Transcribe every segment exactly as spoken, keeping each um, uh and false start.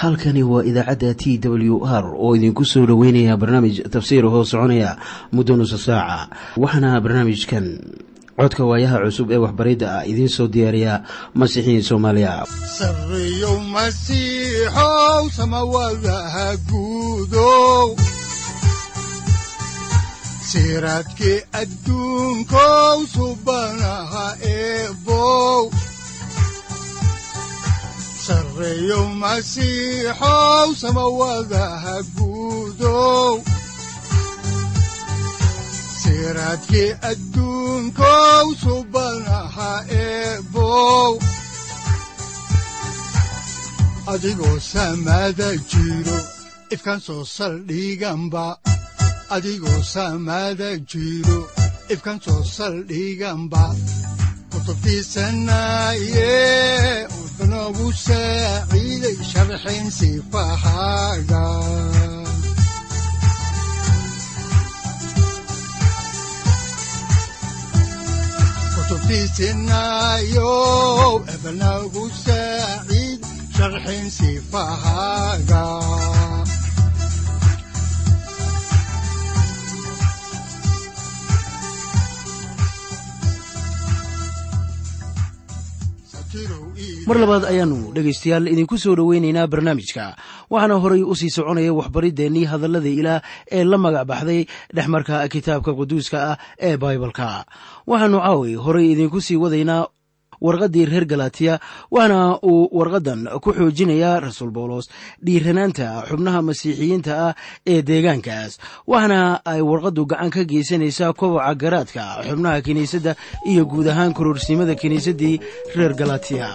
halkani waa idaacadda T W R oo idinku soo dhaweynaya barnaamij tafsiir oo soconaya muddo nusu saaca. Waxaana barnaamijkan codka waayaha cusub ee waxbaridda ah idiin soo diyaariya Masiixiin Soomaaliya. Sareeyo Masiixow samawadaha guudow siraadkii adduunkow subanaha eebow Sareeyo Masiixow samawadaha guudow siraadkii adduunkow subanaha eebow adigoo samada jiro ifkaan soo saldhiganba adigoo samada jiro ifkaan soo saldhiganba kutubtiisanaye udanogu saaciiday sharxin sifahaaga kutubtiisanayo ebanagu saaciid sharxin sifahaaga mar labaad ayaanu dhegaystayaal idinku soo dhaweynaynaa barnaamijka waxaana horay u sii soconaya waxbariddeenii hadallada ilaah ee la magac baxday dhexmarka kitaabka quduuska ah ee baibalka waxaanu caawi horay idinku sii wadaynaa warqaddii reer galatiya waxaana uu warqaddan ku xoojinayaa rasuul bawlos dhiiranaanta xubnaha masiixiyiinta ah ee deegaankaas waxaana ay warqaddu gacan ka geysanaysaa koboca garaadka xubnaha kiniisadda iyo guud ahaan kororsimada kiniisaddii reer galatiya.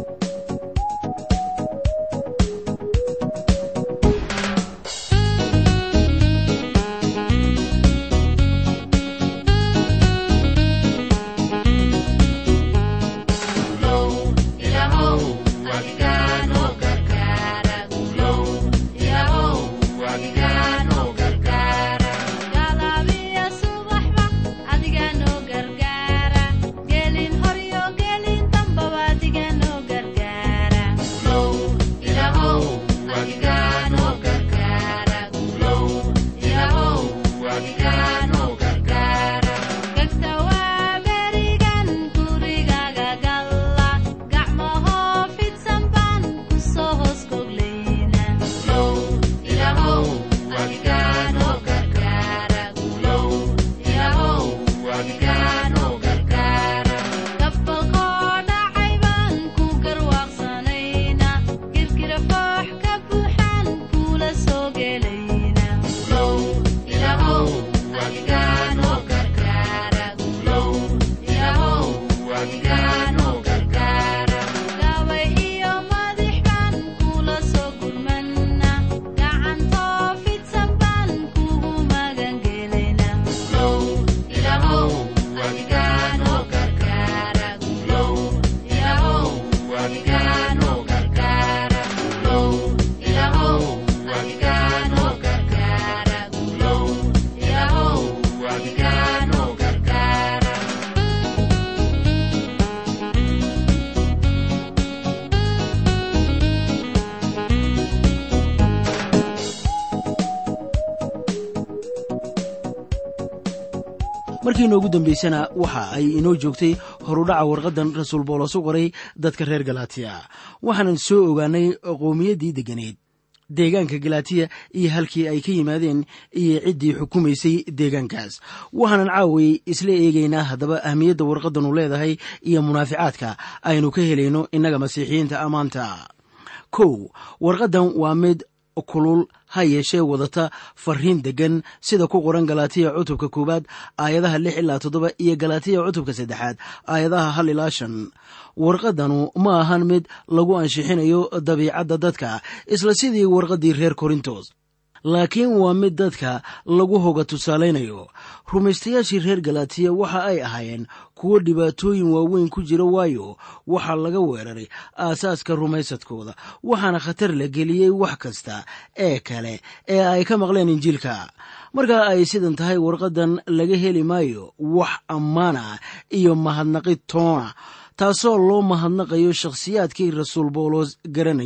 markii noogu dambaysana waxa ay inoo joogtay horudhaca warqaddan rasuul bawlos u qoray dadka reer galatiya waxaanan soo ogaanay qowmiyaddii deganeed deegaanka galatiya iyo halkii ay ka yimaadeen iyo ciddii xukumaysay deegaankaas waxaanan caaway isla eegaynaa haddaba ahmiyadda warqaddanu leedahay iyo munaaficaadka aynu ka helayno innaga masiixiyiinta ammaanta. kow warqaddan waa mid kulul ha yeeshee wadata fariin degan sida ku qoran galatiya cutubka koowaad aayadaha lix ilaa toddoba iyo galatiya cutubka saddexaad aayadaha hal ilaa shan. warqaddanu ma ahan mid lagu anshixinayo dabiicadda dadka isla sidii warqaddii reer korintos laakiin waa mid dadka lagu hoga tusaalaynayo. rumaystayaashii reer galatiya waxa ay ahaayeen kuwo dhibaatooyin waaweyn ku jira waayo waxaa laga weeraray aasaaska rumaysadkooda waxaana khatar la geliyey wax kasta ee kale ee ay ka maqleen injiilka. marka ay sidan tahay warqaddan laga heli maayo wax ammaana iyo mahadnaqid toona taasoo loo mahadnaqayo shakhsiyaadkii rasuul bawlos garanayay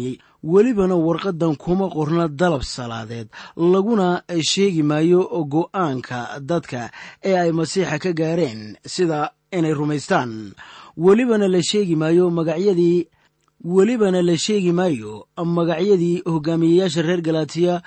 welibana warqaddan kuma qorna dalab salaadeed laguna sheegi maayo go'aanka dadka ee ay masiixa ka gaareen sida inay rumaystaan. welibana la sheegi maayo magacyadii welibana la sheegi maayo magacyadii hogaamiyeyaasha reer galatiya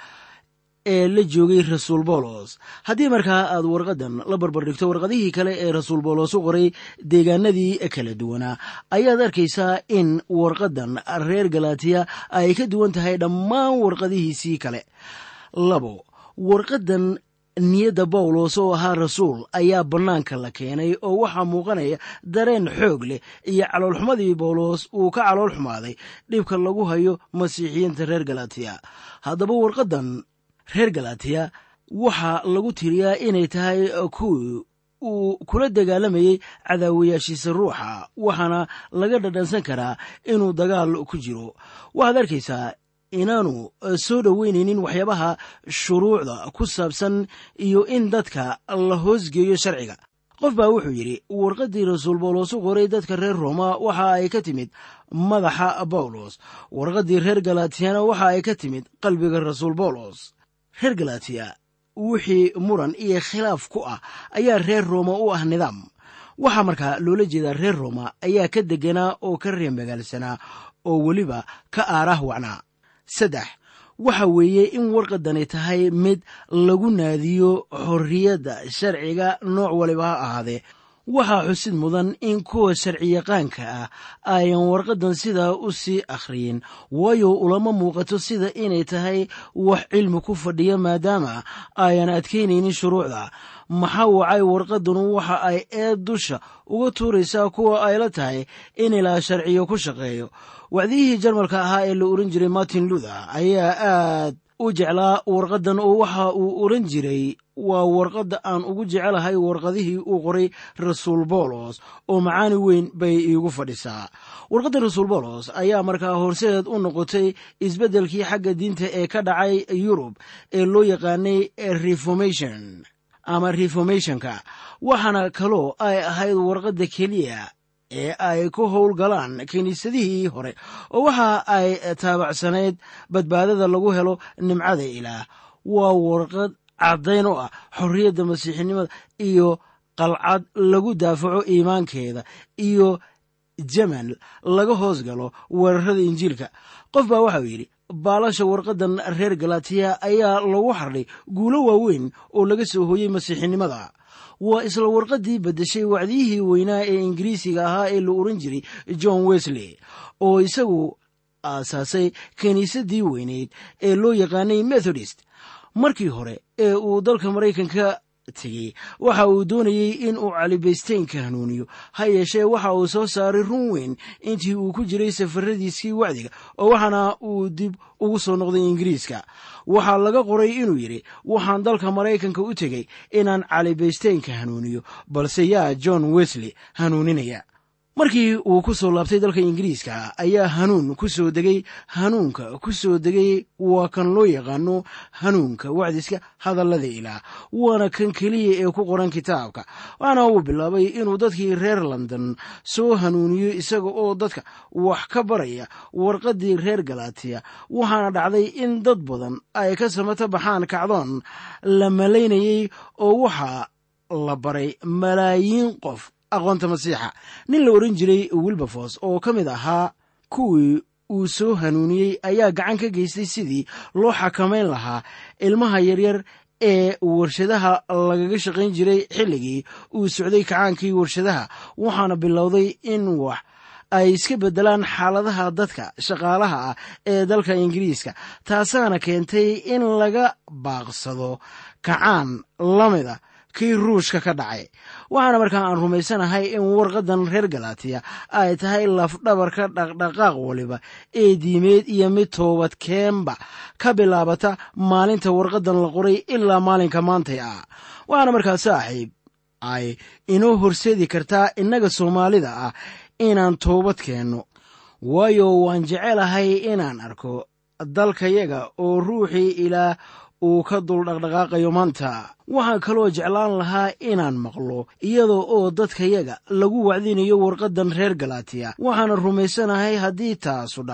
ee la joogay rasuul boolos. haddii markaa aad warqaddan la barbardhigto warqadihii kale ee rasuul boolos u qoray deegaanadii kala duwanaa, ayaad arkaysaa in warqaddan reer galatiya ay ka duwan tahay dhammaan warqadihiisii kale. labo, warqaddan niyadda bawlos oo ahaa rasuul ayaa bannaanka la keenay oo waxaa muuqanaya dareen xoog leh iyo caloolxumadii bawlos uu ka calool xumaaday dhibka lagu hayo masiixiyiinta reer galatiya. haddaba warqaddan reer galatiya waxaa lagu tiriyaa inay tahay kuwii uu kula dagaalamayey cadaawayaashiisa ruuxa, waxaana laga dhadhansan karaa inuu dagaal ku jiro. waxaad arkaysaa inaanu soo dhoweynaynin waxyaabaha shuruucda ku saabsan iyo in dadka la hoosgeeyo sharciga. qof baa wuxuu yidhi warqaddii rasuul bawlos u qoray dadka reer rooma waxa ay ka timid madaxa bawlos, warqaddii reer galatiyana waxa ay ka timid qalbiga rasuul bawlos. reer galatiya wixii muran iyo khilaaf ku ah ayaa reer rooma u ah nidaam. waxaa markaa loola jeedaa reer rooma ayaa ka deganaa oo ka reemagaalsanaa oo weliba ka aaraah wacnaa. saddex, waxa weeye in warqaddani tahay mid lagu naadiyo xorriyadda sharciga nooc waliba ha ahaadee. waxaa xusid mudan in kuwa sharciyaqaanka ah ayan warqaddan sidaa u sii akhriyin, waayo ulama muuqato sida inay tahay wax cilmi ku fadhiya maadaama ayan adkaynaynin shuruucda. maxaa wacay warqaddanu waxa ay eed dusha uga tuuraysaa kuwa ay la tahay in ilaa sharciyo ku shaqeeyo. wacdiyihii jarmalka ahaa ee la ohan jiray martin luther ayaa aad u jeclaa warqaddan oo waxa uu ohan jiray waa warqadda aan ugu jecelahay warqadihii uu qoray rasuul bawlos oo macaani weyn bay iigu fadhisaa. warqadda rasuul bawlos ayaa markaa horseed u noqotay isbeddelkii xagga diinta ee ka dhacay yurub ee loo yaqaanay reformation ama reformationka, waxaana kaloo ay ahayd warqadda keliya ee ay ku howlgalaan kiniisadihii hore oo waxa ay taabacsanayd badbaadada lagu helo nimcada ilaah. waa warqad caddayn u ah xorriyadda masiixinimada iyo qalcad lagu daafaco iimaankeeda iyo jamal laga hoos galo weerarada injiilka. qof baa waxau yidhi baalasha warqaddan reer galatiya ayaa lagu xardhay guulo waaweyn oo laga soo hooyey masiixinimada. waa isla warqaddii beddeshay wacdiyihii weynaa ee ingiriisiga ahaa ee la ohan jiray john wesley oo isagu aasaasay kiniisaddii weyneyd ee loo yaqaanay methodist. markii hore ee uu dalka maraykanka tegey waxa uu doonayey in uu calibaysteynka hanuuniyo, ha yeeshee waxa uu soo saaray run weyn intii uu ku jiray safaradiisii wacdiga oo waxaana uu dib ugu soo noqday ingiriiska. waxaa laga qoray inuu yidhi waxaan dalka maraykanka u tegey inaan calibaysteynka hanuuniyo, balse yaa john wesley hanuuninaya. markii uu ku soo laabtay dalka ingiriiska ayaa hanuun ku soo degay. hanuunka ku soo degay waa kan loo yaqaano hanuunka wacdiska hadallada ilaah, waana kan keliya ee ku qoran kitaabka. waxaana uu bilaabay inuu dadkii reer london soo hanuuniyo isaga oo dadka wax ka baraya warqaddii reer galatiya. waxaana dhacday in dad badan ay ka samata baxaan kacdoon la malaynayey oo waxaa la baray malaayiin qof aqoonta masiixa. nin la ohan jiray wilberforce oo ka mid ahaa kuwii uu soo hanuuniyey ayaa gacan ka geystay sidii loo xakamayn lahaa ilmaha yaryar ee warshadaha lagaga shaqayn jiray xilligii uu socday kacaankii warshadaha. waxaana bilowday in wax ay iska beddelaan xaaladaha dadka shaqaalaha ah ee dalka ingiriiska. taasaana keentay in laga baaqsado kacaan la mida kii ruushka ka dhacay. waxaana markaa aan rumaysanahay in warqaddan reer galatiya ay tahay lafdhabarka dhaqdhaqaaq waliba ee diimeed iyo mid toobadkeenba ka bilaabata maalinta warqaddan la qoray ilaa maalinka maantay ah. waxaana markaa saaxiib ay inoo horseedi kartaa innaga soomaalida ah inaan toobad keenno, waayo waan jecelahay inaan arko dalkayaga oo ruuxii ilaah uu ka dul dhaqdhaqaaqayo maanta. waxaan kaloo jeclaan lahaa inaan maqlo iyadoo oo dadkayaga lagu wacdinayo warqaddan reer galatiya. waxaana rumaysanahay haddii taasu dhacdo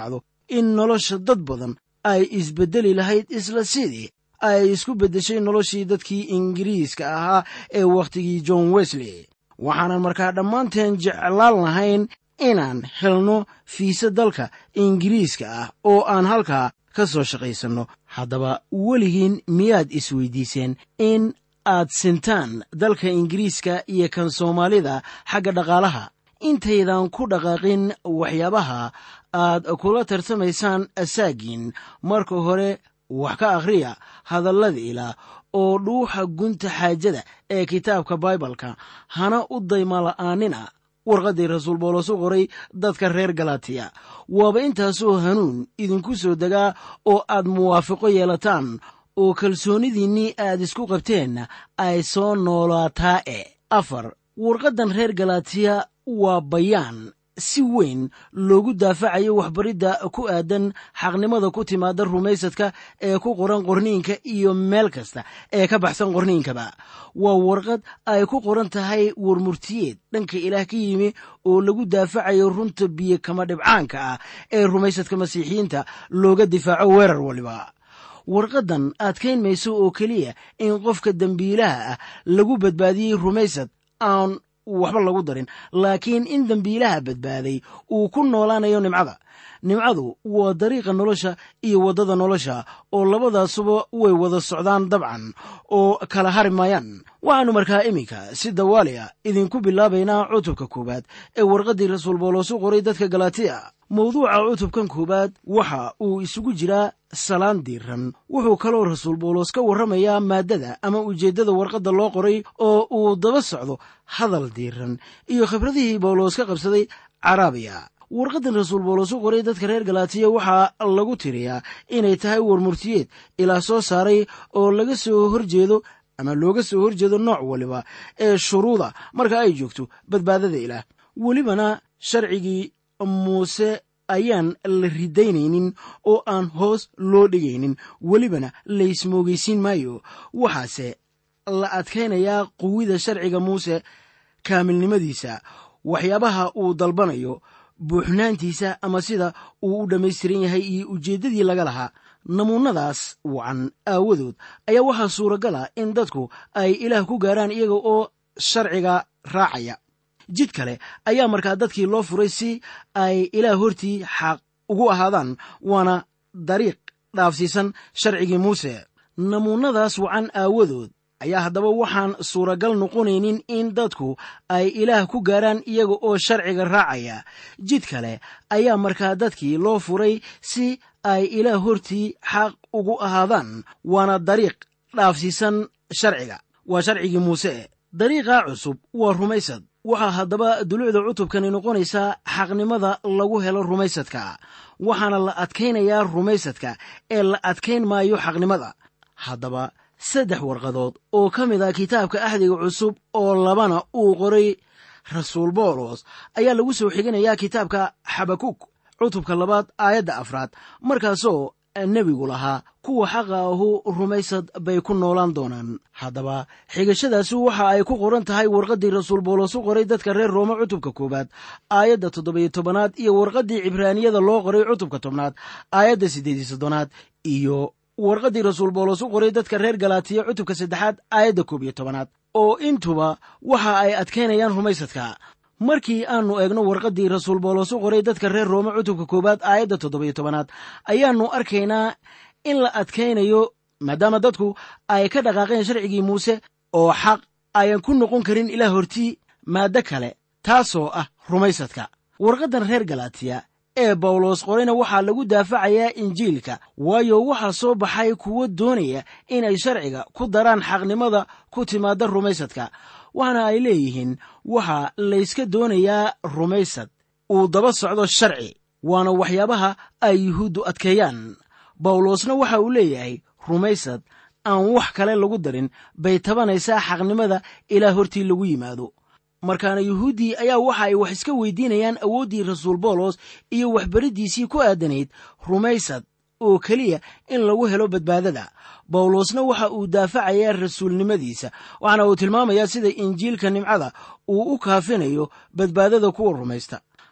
in nolosha dad badan ay isbeddeli lahayd isla sidii ay isku beddeshay noloshii dadkii ingiriiska ahaa ee wakhtigii john wesley. waxaanan markaa dhammaanteen jeclaan lahayn inaan helno fiisa dalka ingiriiska ah oo aan halkaa ka soo shaqaysanno. haddaba weligiin miyaad isweydiiseen in aad sintaan dalka ingiriiska iyo kan soomaalida xagga dhaqaalaha intaydan ku dhaqaaqin waxyaabaha aad kula tartamaysaan asaagiin? marka hore wax ka akhriya hadallada ilaah oo dhuuxa gunta xaajada ee kitaabka baibalka. hana u daymala'aanina warqaddii rasuul bawlos u qoray dadka reer galatiya. waaba intaasoo hanuun idinku soo degaa oo aad muwaafaqo yeelataan oo kalsoonidiinnii aad isku qabteen ay soo noolaataa e afar warqaddan reer galatiya waa bayaan si weyn loogu daafacayo waxbaridda ku aadan xaqnimada ku timaada rumaysadka ee ku qoran qorniinka iyo meel kasta ee ka baxsan qorniinkaba. waa warqad ay ku qoran tahay warmurtiyeed dhanka ilaah ka yimi oo lagu daafacayo runta biyo kama dhibcaanka ah ee rumaysadka masiixiyiinta looga difaaco weerar waliba. warqaddan adkayn mayso oo keliya in qofka dembiilaha ah lagu badbaadiyey rumaysad aan waxba lagu darin, laakiin in dembiilaha badbaaday uu ku noolaanayo nimcada. nimcadu waa dariiqa nolosha iyo waddada nolosha oo labadaasuba way wada socdaan dabcan oo kala hari maayaan. waxaannu markaa iminka si dawaaliya idinku bilaabaynaa cutubka koowaad ee warqaddii rasuul bawlos u qoray dadka galatiya. mawduuca cutubkan koowaad waxa uu isugu jiraa salaan diiran. wuxuu kaloo rasuul bawlos ka warramayaa maaddada ama ujeeddada warqadda loo qoray oo uu daba socdo hadal diiran iyo khibradihii bawlos ka qabsaday caraabiya. warqaddan rasuul bawlos u qoray dadka reer galatiya waxaa lagu tiriyaa inay tahay warmurtiyeed ilaah soo saaray oo laga soo horjeedo ama looga soo horjeedo nooc waliba ee shuruuda marka ay joogto badbaadada ilaah. welibana sharcigii muuse ayaan la ridaynaynin oo aan hoos loo dhigaynin, welibana laysmoogaysiin maayo. waxaase la adkaynayaa quwida sharciga muuse, kaamilnimadiisa, waxyaabaha uu dalbanayo, buuxnaantiisa ama sida uu u dhammaystiran yahay iyo ujeeddadii laga lahaa. namuunadaas wacan aawadood ayaa waxaa suuragala in dadku ay ilaah ku gaaraan iyaga oo sharciga raacaya. jid kale ayaa markaa dadkii loo furay si ay ilaah hortii xaq ugu ahaadaan, waana dariiq dhaafsiisan sharcigii muuse. namuunadaas wacan aawadood ayaa haddaba waxaan suuragal noqonaynin in dadku ay ilaah ku gaaraan iyaga oo sharciga raacaya. jid kale ayaa markaa dadkii loo furay si ay ilaah hortii xaq ugu ahaadaan, waana dariiq dhaafsiisan sharciga, waa sharcigii muuse. dariiqaa cusub waa rumaysad. waxaa haddaba dulucda cutubkani noqonaysaa xaqnimada lagu helo rumaysadka. waxaana la adkaynayaa rumaysadka ee la adkayn maayo xaqnimada. haddaba saddex warqadood oo ka mid ah kitaabka axdiga cusub oo labana uu qoray rasuul bawlos ayaa lagu soo xiganayaa kitaabka xabakuk cutubka labaad aayadda afraad, markaasoo nebigu lahaa kuwa xaqa ahu rumaysad bay ku noolaan doonaan. haddaba xigashadaasi waxa ay ku qoran tahay warqaddii rasuul bawlos u qoray dadka reer rooma cutubka koowaad aayadda toddobiyo tobanaad iyo warqaddii cibraaniyada loo qoray cutubka tobnaad aayadda siddeed iyo soddonaad iyo warqaddii rasuul bawlos u qoray dadka reer galatiya cutubka saddexaad aayadda koob iyo tobanaad, oo intuba waxa ay adkaynayaan rumaysadka. markii aannu eegno warqaddii rasuul bawlos u qoray dadka reer roome cutubka koowaad aayadda toddobiyo tobanaad ayaannu arkaynaa in la adkaynayo maadaama dadku ay ka dhaqaaqeen sharcigii muuse oo xaq ayan ku noqon karin ilaah hortii maaddo kale taasoo ah rumaysadka. warqaddan reer galatiya ee bawlos qorayna waxaa lagu daafacayaa injiilka, waayo waxaa soo baxay kuwo doonaya inay sharciga ku daraan xaqnimada ku timaada rumaysadka. waxaana ay leeyihiin waxaa layska doonayaa rumaysad uu daba socdo sharci, waana waxyaabaha ay yuhuuddu adkeeyaan. bawlosna waxa uu leeyahay rumaysad aan wax kale lagu darin bay tabanaysaa xaqnimada ilaah hortii lagu yimaado. markaana yuhuuddii ayaa waxa ay wax iska weydiinayaan awooddii rasuul bawlos iyo waxbariddiisii ku aadanayd rumaysad oo keliya in lagu helo badbaadada. bawlosna waxa uu daafacayaa rasuulnimadiisa, waxaana uu tilmaamayaa sida injiilka nimcada uu u kaafinayo badbaadada kuwa rumaysta.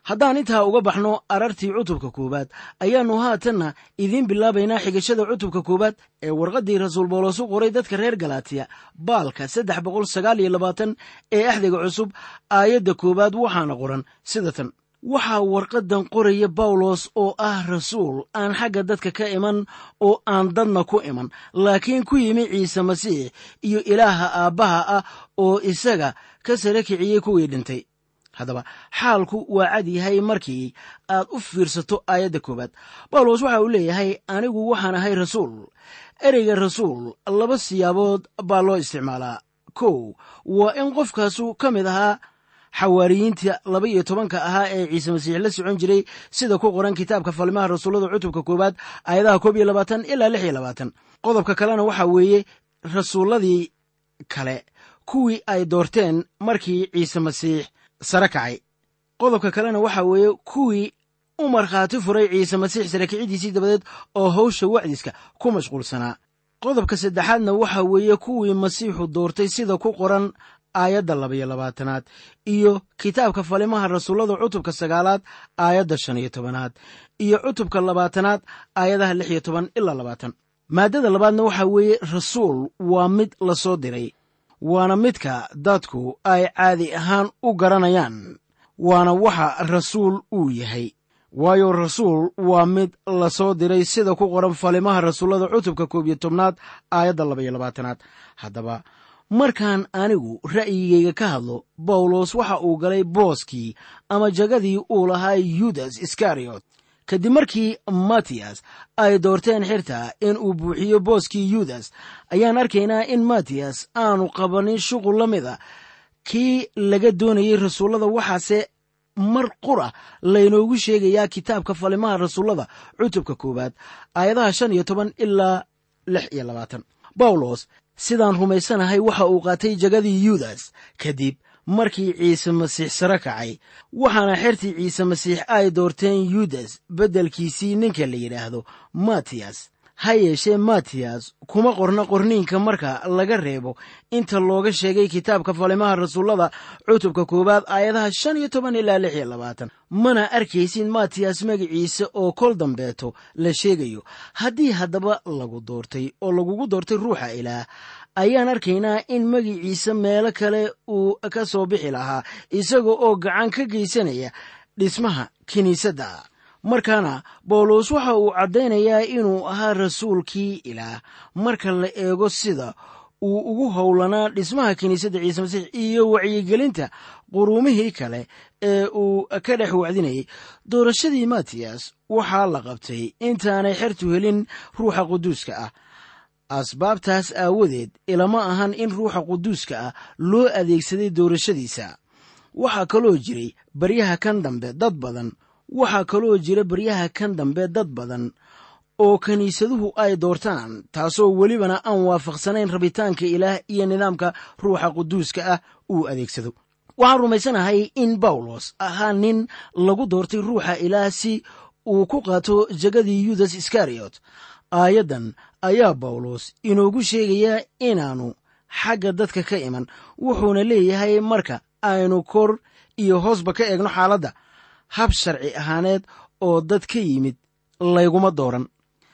haddaan intaa uga baxno arartii cutubka koowaad ayaannu haatanna idiin bilaabaynaa xigashada cutubka koowaad ee warqaddii rasuul bawlos u qoray dadka reer galaatiya baalka saddex boqol sagaal iyo labaatan ee axdiga cusub aayadda koowaad waxaana qoran sida tan: waxaa warqaddan qoraya bawlos oo ah rasuul aan xagga dadka ka iman oo aan dadna ku iman, laakiin ku yimi ciise masiix iyo ilaaha aabbaha ah oo isaga ka sare kiciyey kuwii dhintay. haddaba xaalku waa cad yahay markii aad u fiirsato aayadda koowaad. bawlos waxa uu leeyahay anigu waxaan ahay rasuul. ereyga rasuul laba siyaabood baa loo isticmaalaa. kow waa in qofkaasu ka mid ahaa xawaariyiinta laba iyo tobanka ahaa ee ciise masiix la socon jiray sida ku qoran kitaabka falimaha rasuullada cutubka koowaad aayadaha koob iyo labaatan ilaa lix iyo labaatan. qodobka kalena waxaa weeye rasuulladii kale kuwii ay doorteen markii ciise masiix sare kacay. qodobka kalena waxaa weeye kuwii u markhaati furay ciise masiix sare kicidiisii dabadeed oo hawsha wacdiska ku mashquulsanaa. qodobka saddexaadna waxaa weeye kuwii masiixu doortay sida ku qoran aayadda labaiyo labaatanaad iyo kitaabka falimaha rasuullada cutubka sagaalaad aayadda shan iyo tobanaad iyo cutubka labaatanaad aayadaha lix iyo toban ilaa labaatan. maaddada labaadna waxaa weeye rasuul waa mid la soo diray, waana midka dadku ay caadi ahaan u garanayaan, waana waxa rasuul uu yahay. waayo rasuul waa mid la soo diray sida ku qoran falimaha rasuullada cutubka koob iyo tobnaad aayadda labaiyo labaatanaad. haddaba markaan anigu ra'yigayga ka hadlo, bawlos waxa uu galay booskii ama jagadii uu lahaa yudas iskariyot kadib markii matiyas ay doorteen xirta in uu buuxiyo booskii yudas. ayaan arkaynaa in matiyas aanu qabanin shuqul la mid a kii laga doonayey rasuullada, waxaase mar qura laynoogu sheegayaa kitaabka falimaha rasuullada cutubka koowaad aayadaha shan iyo toban ilaa lix iyo labaatan. bawlos sidaan rumaysanahay waxa uu qaatay jagadii yudas kadib markii ciise masiix sare kacay, waxaana xertii ciise masiix ay doorteen yudas beddelkiisii ninka la yidhaahdo matiyas. ha yeeshee matiyas kuma qorna qorniinka marka laga reebo inta looga sheegay kitaabka falimaha rasuullada cutubka koowaad aayadaha shan iyo toban ilaa lix iyo labaatan. mana arkaysin matiyas magaciisa oo kol dambeeto la sheegayo. haddii haddaba lagu doortay oo lagugu doortay ruuxa ilaah, ayaan arkaynaa in magiciisa meelo kale uu ka soo bixi lahaa isaga oo gacan ka geysanaya dhismaha kiniisadda. markaana bawlos waxa uu caddaynayaa inuu ahaa rasuulkii ilaah marka la eego sida uu ugu howlanaa dhismaha kiniisadda ciise masiix iyo wacyigelinta quruumihii kale ee uu ka dhex wacdinayay. doorashadii matiyas waxaa la qabtay intaanay xertu helin ruuxa quduuska ah. asbaabtaas aawadeed ilama ahan in ruuxa quduuska ah loo adeegsaday doorashadiisa. waxaa kaloo jiray baryaha kan dambe dad badan waxaa kaloo jira baryaha kan dambe dad badan oo kiniisaduhu ay doortaan, taasoo welibana aan waafaqsanayn rabitaanka ilaah iyo nidaamka ruuxa quduuska ah uu adeegsado. waxaan rumaysanahay in bawlos ahaa nin lagu doortay ruuxa ilaah si uu ku qaato jagadii yudas iskariyot. aayaddan ayaa bawlos inoogu sheegayaa inaannu xagga dadka ka iman, wuxuuna leeyahay marka aynu kor iyo hoosba ka eegno xaaladda, hab sharci ahaaneed oo dad ka yimid layguma dooran.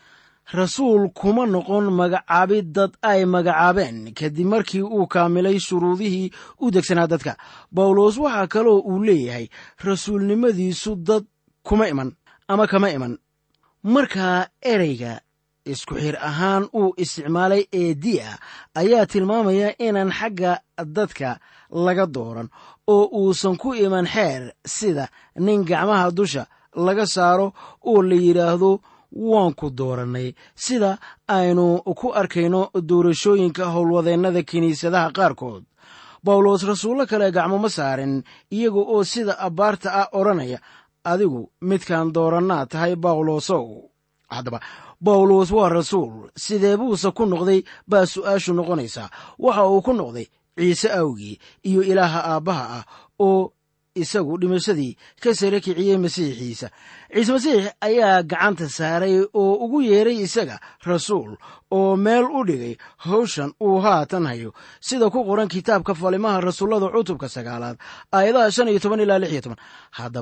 rasuul kuma noqon magacaabid dad ay magacaabeen kadib markii uu kaamilay shuruudihii u degsanaa dadka. bawlos waxaa kaloo uu leeyahay rasuulnimadiisu dad kuma iman ama kama iman. markaa ereyga isku xir ahaan uu isticmaalay ee dia ayaa tilmaamaya inaan xagga dadka laga dooran oo uusan ku iman xeer sida nin gacmaha dusha laga saaro oo la yidhaahdo waan ku doorannay, sida aynu ku arkayno doorashooyinka howlwadeennada kiniisadaha qaarkood. bawlos rasuullo kale gacmo ma saarin iyaga oo sida abbaarta ah odhanaya adigu midkaan doorannaa tahay bawlosow. haddaba bawlos waa rasuul, sidee buuse ku noqday baa su'aashu noqonaysaa. waxa uu ku noqday ciise awgii iyo ilaaha aabbaha ah oo isagu dhimashadii ka sare kiciyey masiixiisa. ciise masiix ayaa gacanta saaray oo ugu yeeray isaga rasuul oo meel u dhigay hawshan uu haatan hayo, sida ku qoran kitaabka falimaha rasuullada cutubka sagaalaad aayadaha shan iyo toban ilaa lix iyo toban. haddaba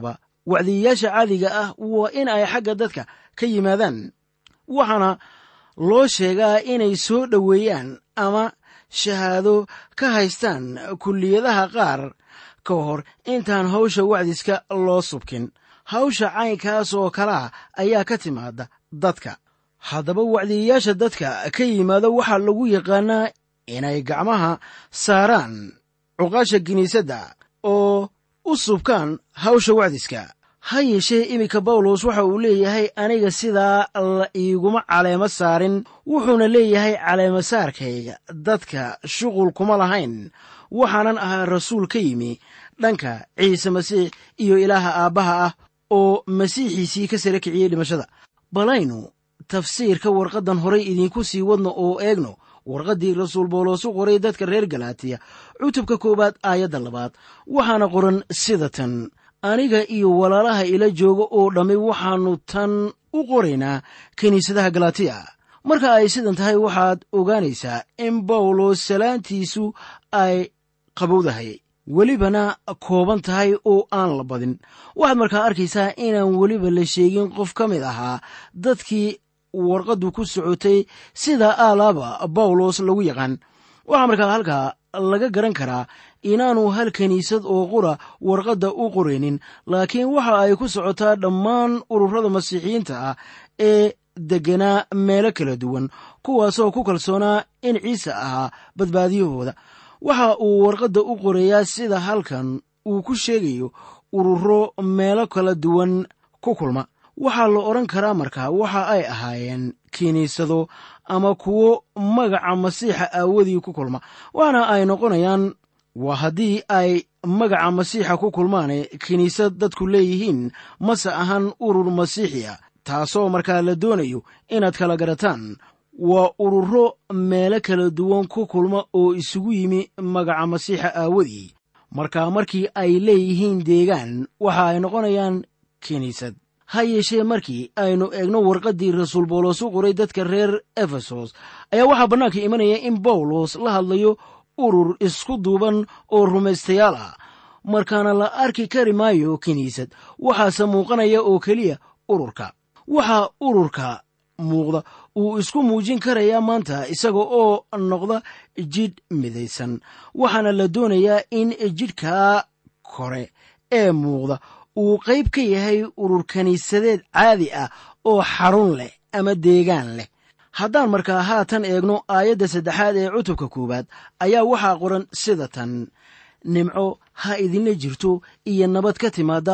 wacdiyayaasha caadiga ah waa in ay xagga dadka ka yimaadaan, waxaana loo sheegaa inay soo dhoweeyaan ama shahaado ka haystaan kulliyadaha qaar ka hor intaan hawsha wacdiska loo subkin. hawsha caynkaas oo kalea ayaa ka timaada dadka. haddaba wacdiyayaasha dadka ka yimaado waxaa lagu yaqaanaa inay gacmaha saaraan cuqaasha kiniisadda oo u subkaan hawsha wacdiska. ha yeeshee iminka bawlos waxa uu leeyahay aniga sidaa la iiguma caleemo saarin, wuxuuna leeyahay caleemasaarkayga dadka shuqul kuma lahayn, waxaanan ahaa rasuul ka yimi dhanka ciise masiix iyo ilaaha aabbaha ah oo masiixiisii ka sare kiciyey dhimashada. balaynu tafsiirka warqaddan horay idiinku sii wadno oo eegno warqaddii rasuul bawlos u qoray dadka reer galaatiya cutubka koowaad aayadda labaad. waxaana qoran sida tan: aniga iyo walaalaha ila jooga oo dhammi waxaannu tan u qoraynaa kiniisadaha galaatiya. marka ay sidan tahay waxaad ogaanaysaa in bawlos salaantiisu ay qabowdahay, welibana kooban tahay oo aan la badin. waxaad markaa arkaysaa inaan weliba la sheegin qof ka mid ahaa dadkii warqaddu ku socotay sida aalaaba bawlos lagu yaqaan. waxaa markaa halkaa laga garan karaa inaanu hal kiniisad oo qura warqadda u qoraynin, laakiin waxa ay ku socotaa dhammaan ururada masiixiyiinta ah ee degganaa meelo kala duwan, kuwaasoo ku kalsoonaa in ciise ahaa badbaadiyahooda. waxa uu warqadda u qorayaa sida halkan uu ku sheegayo ururo meelo kala duwan ku kulma. waxaa la odhan karaa markaa waxa ay ahaayeen kiniisado ama kuwo magaca masiixa aawadii ku kulma, waxaana ay noqonayaan waa haddii ay magaca masiixa ku kulmaane kiniisad dadku leeyihiin, mase ahan urur masiixi ah, taasoo markaa la doonayo inaad kala garataan. waa ururo meelo kala duwan ku kulma oo isugu yimi magaca masiixa aawadii. markaa markii ay leeyihiin deegaan waxa ay noqonayaan kiniisad. ha yeeshee markii aynu eegno warqaddii rasuul bawlos u qoray dadka reer efesos ayaa waxaa bannaanka imanaya in bawlos la hadlayo urur isku duuban oo rumaystayaal ah, markaana la arki kari maayo kiniisad. waxaase muuqanaya oo keliya ururka. waxaa ururka muuqda uu isku muujin karayaa maanta isaga oo noqda jidh midaysan, waxaana la doonayaa in jidhkaa kore ee muuqda uu qayb ka yahay urur kiniisadeed caadi ah oo xarun leh ama deegaan leh. haddaan markaa haatan eegno aayadda saddexaad ee cutubka koowaad ayaa waxaa qoran sida tan: nimco ha idinla jirto iyo nabad ka timaadda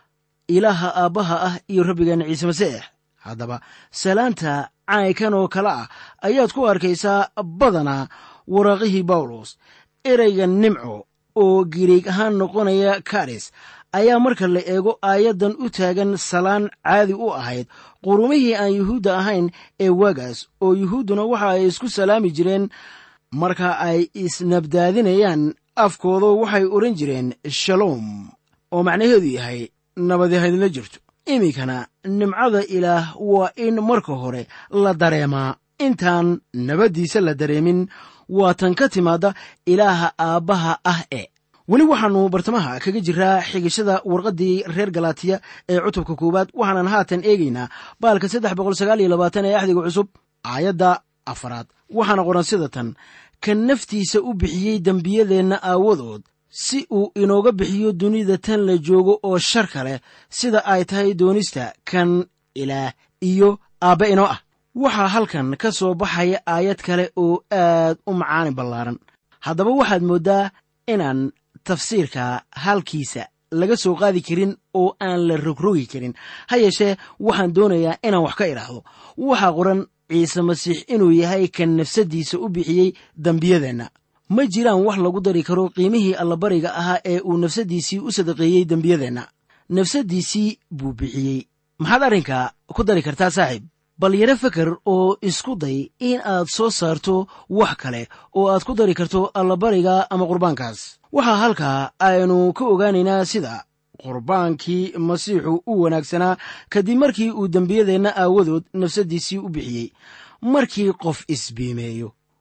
ilaaha aabbaha ah iyo rabbigeenna ciise masiix. haddaba salaanta caynkan oo kale ah ayaad ku arkaysaa badanaa waraaqihii bawlos. ereyga nimco oo giriig ahaan noqonaya karis ayaa marka la eego aayaddan u taagan salaan caadi u ahayd qurumihii aan yuhuudda ahayn ee waagaas, oo yuhuudduna waxa ay isku salaami jireen marka ay isnabdaadinayaan afkooda. waxay odhan jireen shaloom, oo macnaheedu yahay nabadi ha idinla jirto. iminkana nimcada ilaah waa in marka hore la dareemaa. intaan nabaddiisa la dareemin waa tan ka timaadda ilaaha aabbaha ah e weli waxaannu bartamaha kaga jiraa xigashada warqaddii reer galaatiya ee cutubka koowaad. waxaanan haatan eegaynaa baalka saddex boqol sagaal iyo labaatan ee axdiga cusub aayadda afaraad. waxaana qoran sida tan: kan naftiisa u bixiyey dembiyadeenna aawadood si uu inooga bixiyo dunida tan la joogo oo sharka leh, sida ay tahay doonista kan ilaah iyo aabbe inoo ah. waxaa halkan ka soo baxaya aayad kale oo aad u macaani ballaaran. haddaba waxaad mooddaa inaan tafsiirka halkiisa laga soo qaadi karin oo aan la rogrogi karin. ha yeeshee waxaan doonayaa inaan wax ka idhaahdo. waxaa qoran ciise masiix inuu yahay kan nafsaddiisa u bixiyey dembiyadeenna. ma jiraan wax lagu dari karo qiimihii allabariga ahaa ee uu nafsaddiisii u sadaqeeyey dembiyadeenna. nafsaddiisii buu bixiyey. maxaad arrinkaa ku dari kartaa saaxiib? bal yaro feker oo isku day in aad soo saarto wax kale oo aad ku dari karto allabariga ama qurbaankaas. waxaa halkaa aynu ka ogaanaynaa sida qurbaankii masiixu u wanaagsanaa kadib markii uu dembiyadeenna aawadood nafsaddiisii u bixiyey. markii qof isbiimeeyo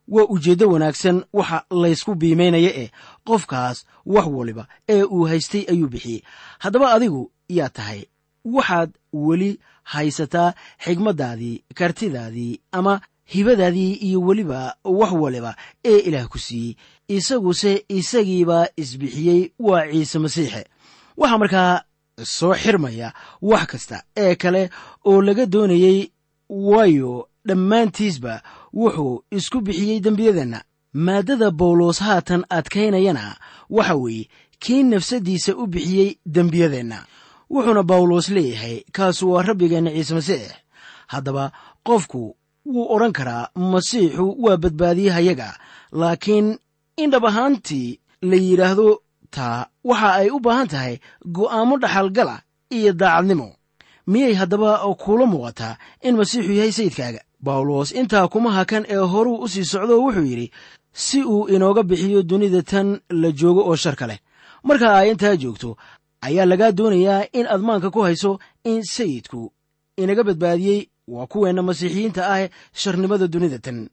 waa ujeeddo wanaagsan waxa laysku biimaynaya eh qofkaas wax waliba ee uu haystay ayuu bixiyey. haddaba adigu yaa tahay? waxaad weli haysataa xigmaddaadii, kartidaadii ama hibadaadii iyo weliba wax waliba ee ilaah ku siiyey. isaguse isagiibaa isbixiyey, waa ciise masiixe. waxaa markaa soo xirmaya wax kasta ee kale oo laga doonayey, waayo dhammaantiisba wuxuu isku bixiyey dembiyadeenna. maaddada bawlos haatan adkaynayana waxa weeye kii nafsaddiisa u bixiyey dembiyadeenna. wuxuuna bawlos leeyahay kaasu waa rabbigeenna ciise masiix. haddaba qofku wuu odhan karaa masiixu waa badbaadiyahayaga, laakiin in dhab ahaantii la yidhaahdo taa waxa ay u baahan tahay go'aamo dhaxalgala iyo daacadnimo. miyay haddaba kula muuqataa in masiixu yahay sayidkaaga? bawlos intaa kuma hakan ee horuu u sii socdo wuxuu yidhi si uu inooga bixiyo dunida tan la joogo oo sharka leh. marka ay intaa joogto ayaa lagaa doonayaa in aad maanka ku hayso in sayidku inaga badbaadiyey waa kuweenna masiixiyiinta ah sharnimada dunida tan.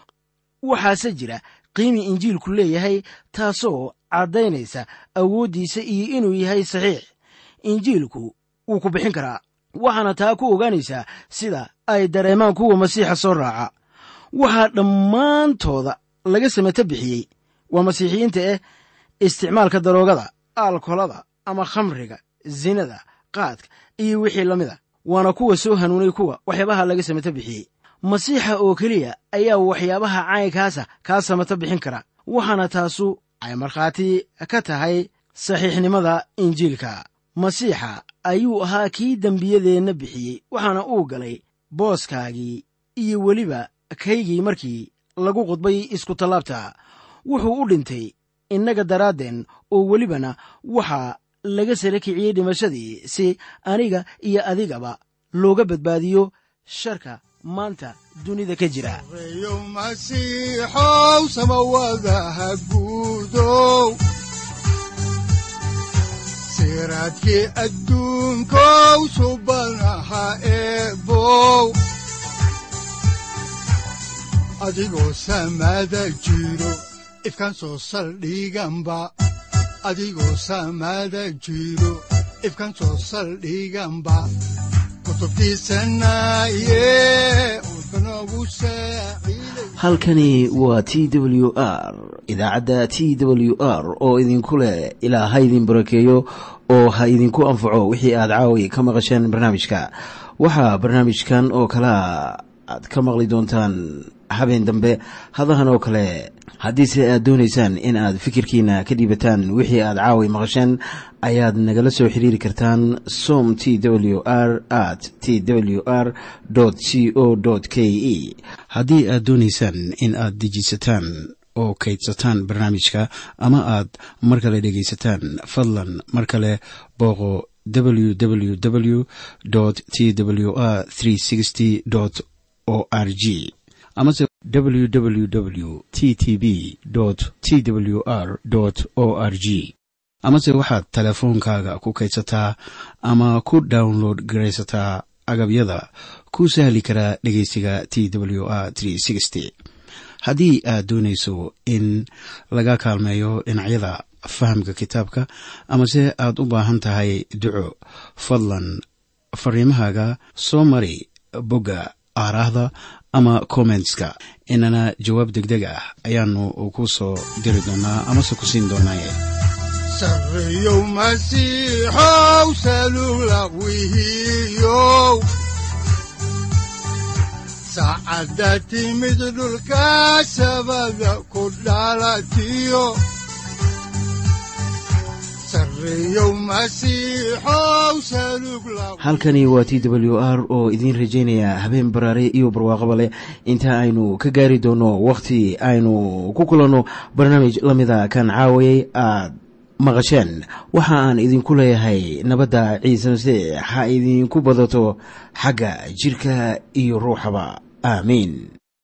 waxaase jira qiimi injiilku leeyahay, taasoo caddaynaysa awooddiisa iyo inuu yahay saxiix. injiilku wuu ku bixin karaa, waxaana taa ku ogaanaysaa sida ay dareemaan kuwa masiixa soo raaca. waxaa dhammaantooda laga samata bixiyey waa masiixiyiinta eh isticmaalka daroogada, alkolada ama khamriga, zinada, qaadka iyo wixii la mida. waana kuwa soo hanuunay kuwa waxyaabaha laga samata bixiyey. masiixa oo keliya ayaa waxyaabaha caynkaasa kaa samata bixin kara, waxaana taasu ay markhaati ka tahay saxiixnimada injiilka. masiixa ayuu ahaa kii dembiyadeenna bixiyey, waxaana uu galay booskaagii iyo weliba kaygii markii lagu qudbay iskutallaabta. wuxuu u dhintay innaga daraaddeen, oo welibana waxaa laga sara kiciyey dhimashadii si aniga iyo adigaba looga badbaadiyo sharka maanta dunida ka jira. reeyo masiixow samawadaha guudow, siraadkii adduunkow subanaha eebow, adigoo samada jiro ifkaan soo saldhiganba, adigoo samada jiro ifkaan soo saldhiganba. halkani waa t w r, idaacadda t w r oo idinku leh ilaa ha idin barakeeyo oo ha idinku anfaco wixii aad caawi ka maqasheen barnaamijka. waxaa barnaamijkan oo kalea aad ka maqli doontaan habeen dambe hadahan oo kale. haddiise aad doonaysaan in aad fikirkiina ka dhiibataan wixii aad caawi maqasheen, ayaad nagala soo xiriiri kartaan som t w r at t w r c o k e. haddii aad doonaysaan in aad dejiisataan oo kaydsataan barnaamijka ama aad mar kale dhegaysataan, fadlan mar kale booqo w w w t w r o r g amase w w w t t b t w r o r g. amase waxaad teleefoonkaaga ku kaydsataa ama ku download garaysataa agabyada ku sahli karaa dhegeysiga t w r. haddii aad doonayso in laga kaalmeeyo dhinacyada fahamka kitaabka amase aad u baahan tahay duco, fadlan fariimahaaga soo mari bogga aaraahda ama commentska, inana jawaab degdeg ah ayaanu ku soo diri doonaa amase ku siin doonaaye. sareeyow masiixow salugla wihiyow, saacadda timid dhulka sabada ku dhalatiyo. halkani waa t w r oo idiin rajaynaya habeen baraare iyo barwaaqaba leh, inta aynu ka gaari doono wakhti aynu ku kulanno barnaamij la mida kan caawayay aad maqasheen. waxa aan idinku leeyahay nabadda ciise masiix ha idinku badato xagga jidhka iyo ruuxaba. aamiin.